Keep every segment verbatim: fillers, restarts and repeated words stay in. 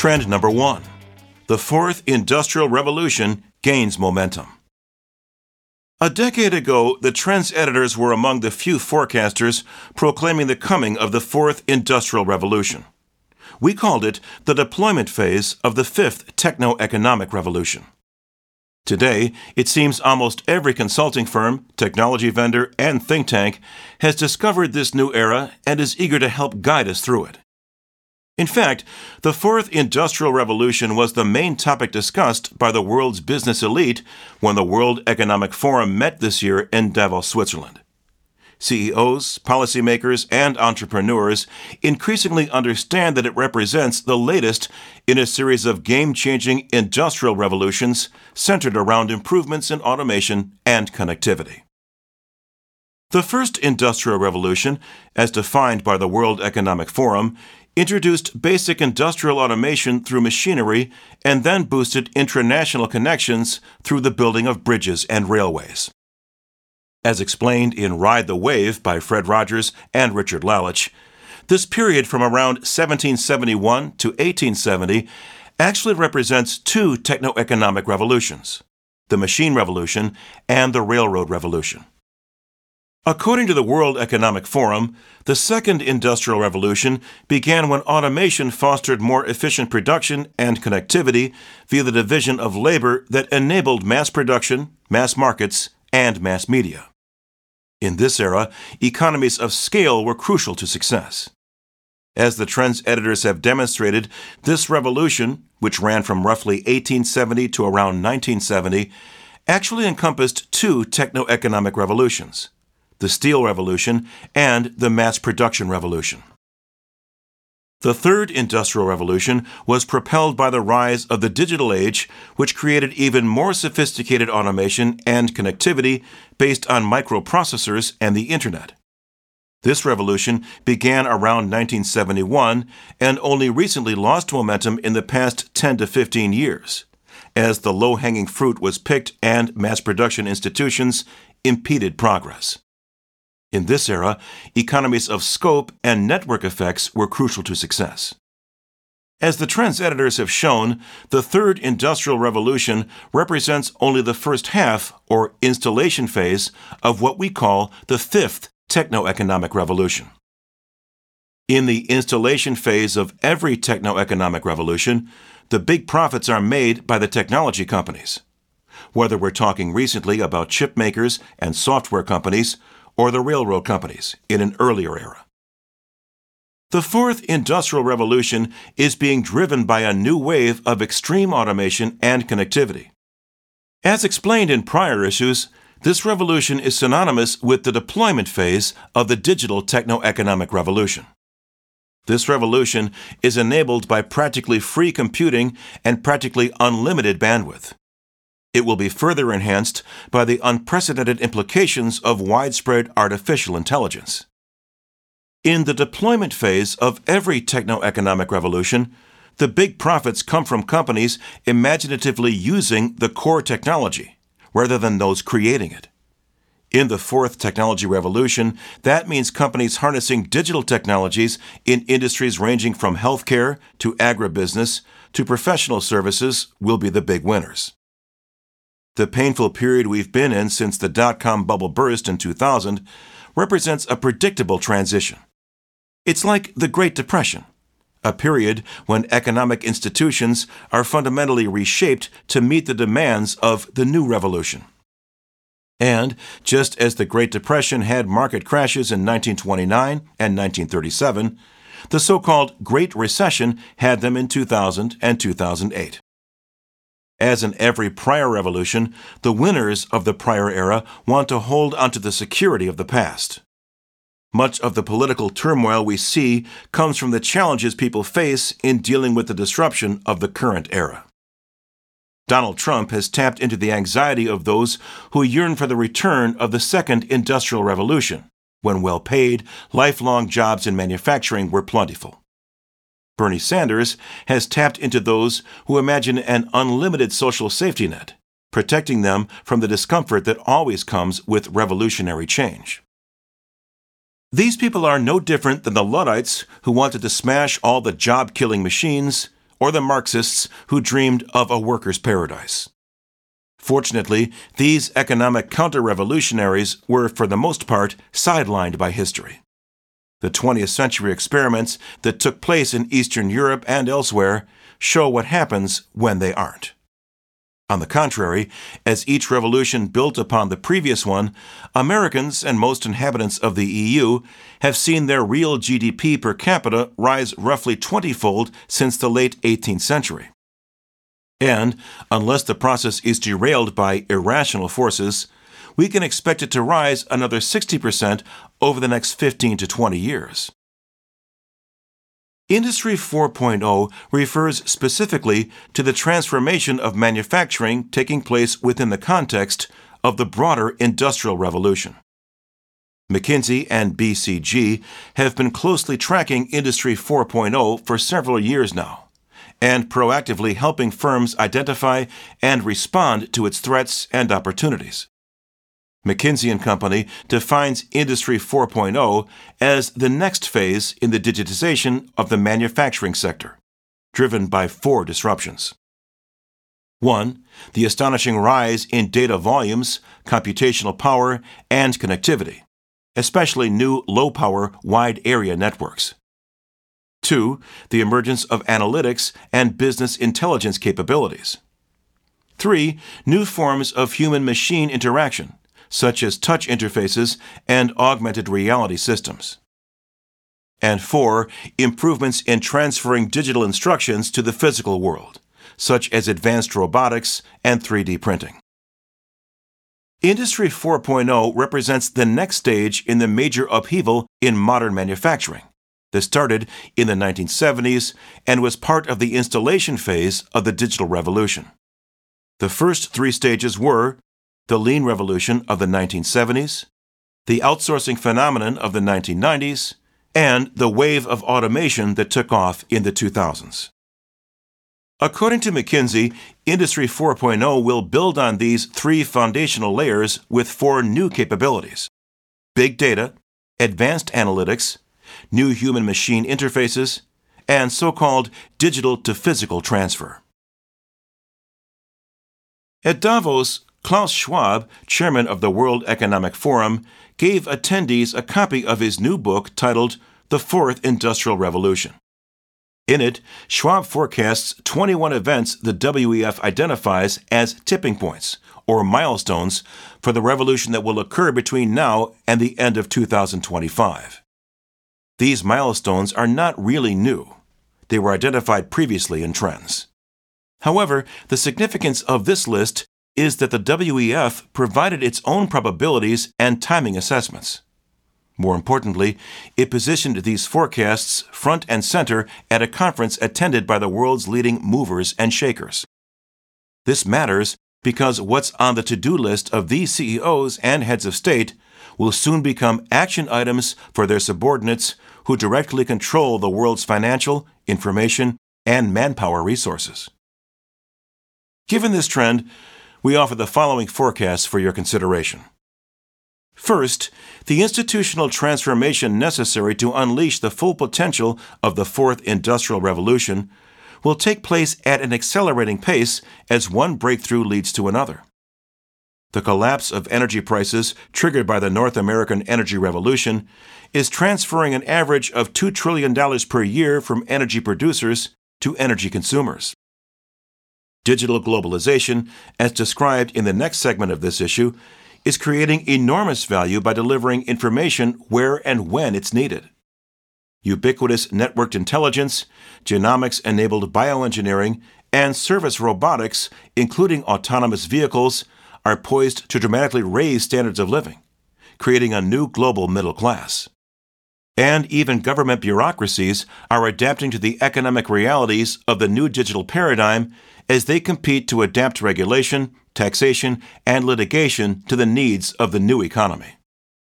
Trend number one. The fourth industrial revolution gains momentum. A decade ago, the Trends editors were among the few forecasters proclaiming the coming of the fourth industrial revolution. We called it the deployment phase of the fifth techno-economic revolution. Today, it seems almost every consulting firm, technology vendor, and think tank has discovered this new era and is eager to help guide us through it. In fact, the fourth industrial revolution was the main topic discussed by the world's business elite when the World Economic Forum met this year in Davos, Switzerland. C E Os, policymakers, and entrepreneurs increasingly understand that it represents the latest in a series of game-changing industrial revolutions centered around improvements in automation and connectivity. The first industrial revolution, as defined by the World Economic Forum, introduced basic industrial automation through machinery and then boosted international connections through the building of bridges and railways. As explained in Ride the Wave by Fred Rogers and Richard Lalich, this period from around seventeen seventy-one to eighteen seventy actually represents two techno-economic revolutions, the machine revolution and the railroad revolution. According to the World Economic Forum, the second industrial revolution began when automation fostered more efficient production and connectivity via the division of labor that enabled mass production, mass markets, and mass media. In this era, economies of scale were crucial to success. As the Trends editors have demonstrated, this revolution, which ran from roughly eighteen seventy to around nineteen seventy, actually encompassed two techno-economic revolutions, the steel revolution and the mass production revolution. The third industrial revolution was propelled by the rise of the digital age, which created even more sophisticated automation and connectivity based on microprocessors and the Internet. This revolution began around nineteen seventy-one and only recently lost momentum in the past ten to fifteen years, as the low-hanging fruit was picked and mass production institutions impeded progress. In this era, economies of scope and network effects were crucial to success. As the Trends editors have shown, the third industrial revolution represents only the first half, or installation phase, of what we call the fifth techno-economic revolution. In the installation phase of every techno-economic revolution, the big profits are made by the technology companies. Whether we're talking recently about chip makers and software companies, or the railroad companies in an earlier era. The fourth industrial revolution is being driven by a new wave of extreme automation and connectivity. As explained in prior issues, this revolution is synonymous with the deployment phase of the digital techno-economic revolution. This revolution is enabled by practically free computing and practically unlimited bandwidth. It will be further enhanced by the unprecedented implications of widespread artificial intelligence. In the deployment phase of every techno-economic revolution, the big profits come from companies imaginatively using the core technology, rather than those creating it. In the fourth technology revolution, that means companies harnessing digital technologies in industries ranging from healthcare to agribusiness to professional services will be the big winners. The painful period we've been in since the dot-com bubble burst in two thousand represents a predictable transition. It's like the Great Depression, a period when economic institutions are fundamentally reshaped to meet the demands of the new revolution. And just as the Great Depression had market crashes in nineteen twenty-nine and nineteen thirty-seven, the so-called Great Recession had them in two thousand and two thousand eight. As in every prior revolution, the winners of the prior era want to hold onto the security of the past. Much of the political turmoil we see comes from the challenges people face in dealing with the disruption of the current era. Donald Trump has tapped into the anxiety of those who yearn for the return of the second industrial revolution, when well-paid, lifelong jobs in manufacturing were plentiful. Bernie Sanders has tapped into those who imagine an unlimited social safety net, protecting them from the discomfort that always comes with revolutionary change. These people are no different than the Luddites who wanted to smash all the job-killing machines, or the Marxists who dreamed of a workers' paradise. Fortunately, these economic counter-revolutionaries were, for the most part, sidelined by history. The twentieth century experiments that took place in Eastern Europe and elsewhere show what happens when they aren't. On the contrary, as each revolution built upon the previous one, Americans and most inhabitants of the E U have seen their real G D P per capita rise roughly twenty-fold since the late eighteenth century. And, unless the process is derailed by irrational forces, we can expect it to rise another sixty percent over the next fifteen to twenty years. Industry four point oh refers specifically to the transformation of manufacturing taking place within the context of the broader Industrial Revolution. McKinsey and B C G have been closely tracking Industry four point oh for several years now, and proactively helping firms identify and respond to its threats and opportunities. McKinsey and Company defines Industry four point oh as the next phase in the digitization of the manufacturing sector, driven by four disruptions. One, the astonishing rise in data volumes, computational power, and connectivity, especially new low-power wide-area networks. Two, the emergence of analytics and business intelligence capabilities. Three, new forms of human-machine interaction, such as touch interfaces and augmented reality systems. And four, improvements in transferring digital instructions to the physical world, such as advanced robotics and three D printing. Industry four point oh represents the next stage in the major upheaval in modern manufacturing that started in the nineteen seventies and was part of the installation phase of the digital revolution. The first three stages were the lean revolution of the nineteen seventies, the outsourcing phenomenon of the nineteen nineties, and the wave of automation that took off in the two thousands. According to McKinsey, Industry four point oh will build on these three foundational layers with four new capabilities: big data, advanced analytics, new human-machine interfaces, and so-called digital-to-physical transfer. At Davos, Klaus Schwab, chairman of the World Economic Forum, gave attendees a copy of his new book titled The Fourth Industrial Revolution. In it, Schwab forecasts twenty-one events the W E F identifies as tipping points, or milestones, for the revolution that will occur between now and the end of two thousand twenty-five. These milestones are not really new. They were identified previously in trends. However, the significance of this list is that the W E F provided its own probabilities and timing assessments. More importantly, it positioned these forecasts front and center at a conference attended by the world's leading movers and shakers. This matters because what's on the to-do list of these C E Os and heads of state will soon become action items for their subordinates who directly control the world's financial, information, and manpower resources. Given this trend, we offer the following forecasts for your consideration. First, the institutional transformation necessary to unleash the full potential of the Fourth Industrial Revolution will take place at an accelerating pace as one breakthrough leads to another. The collapse of energy prices triggered by the North American energy revolution is transferring an average of two trillion dollars per year from energy producers to energy consumers. Digital globalization, as described in the next segment of this issue, is creating enormous value by delivering information where and when it's needed. Ubiquitous networked intelligence, genomics-enabled bioengineering, and service robotics, including autonomous vehicles, are poised to dramatically raise standards of living, creating a new global middle class. And even government bureaucracies are adapting to the economic realities of the new digital paradigm as they compete to adapt regulation, taxation, and litigation to the needs of the new economy.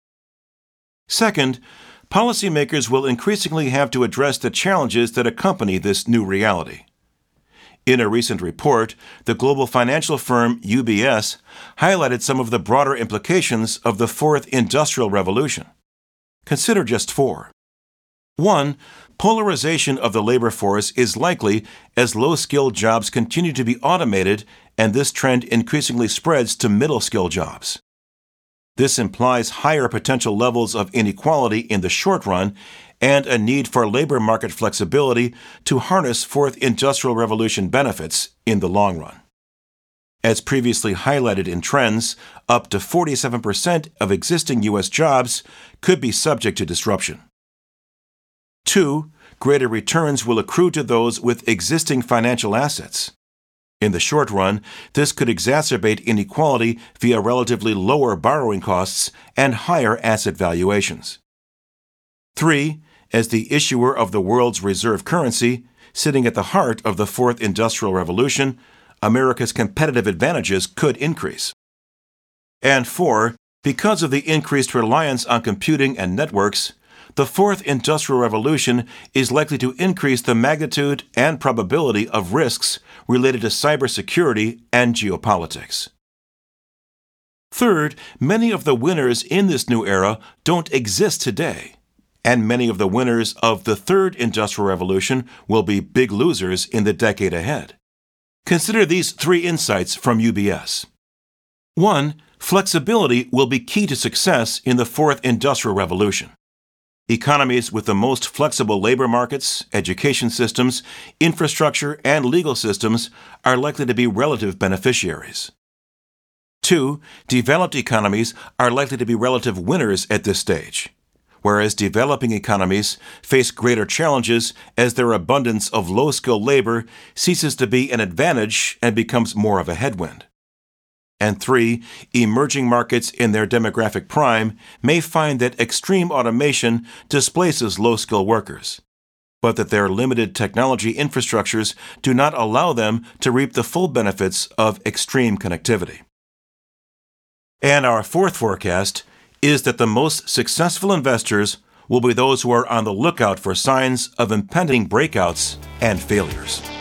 Second, policymakers will increasingly have to address the challenges that accompany this new reality. In a recent report, the global financial firm U B S highlighted some of the broader implications of the Fourth Industrial Revolution. Consider just four. One, polarization of the labor force is likely as low-skilled jobs continue to be automated and this trend increasingly spreads to middle-skill jobs. This implies higher potential levels of inequality in the short run and a need for labor market flexibility to harness Fourth Industrial Revolution benefits in the long run. As previously highlighted in trends, up to forty-seven percent of existing U S jobs could be subject to disruption. Two, greater returns will accrue to those with existing financial assets. In the short run, this could exacerbate inequality via relatively lower borrowing costs and higher asset valuations. Three, as the issuer of the world's reserve currency, sitting at the heart of the Fourth Industrial Revolution, America's competitive advantages could increase. And four, because of the increased reliance on computing and networks, the Fourth Industrial Revolution is likely to increase the magnitude and probability of risks related to cybersecurity and geopolitics. Third, many of the winners in this new era don't exist today, and many of the winners of the Third Industrial Revolution will be big losers in the decade ahead. Consider these three insights from U B S. One, flexibility will be key to success in the Fourth Industrial Revolution. Economies with the most flexible labor markets, education systems, infrastructure, and legal systems are likely to be relative beneficiaries. Two, developed economies are likely to be relative winners at this stage, whereas developing economies face greater challenges as their abundance of low-skilled labor ceases to be an advantage and becomes more of a headwind. And three, emerging markets in their demographic prime may find that extreme automation displaces low-skilled workers, but that their limited technology infrastructures do not allow them to reap the full benefits of extreme connectivity. And our fourth forecast is that the most successful investors will be those who are on the lookout for signs of impending breakouts and failures.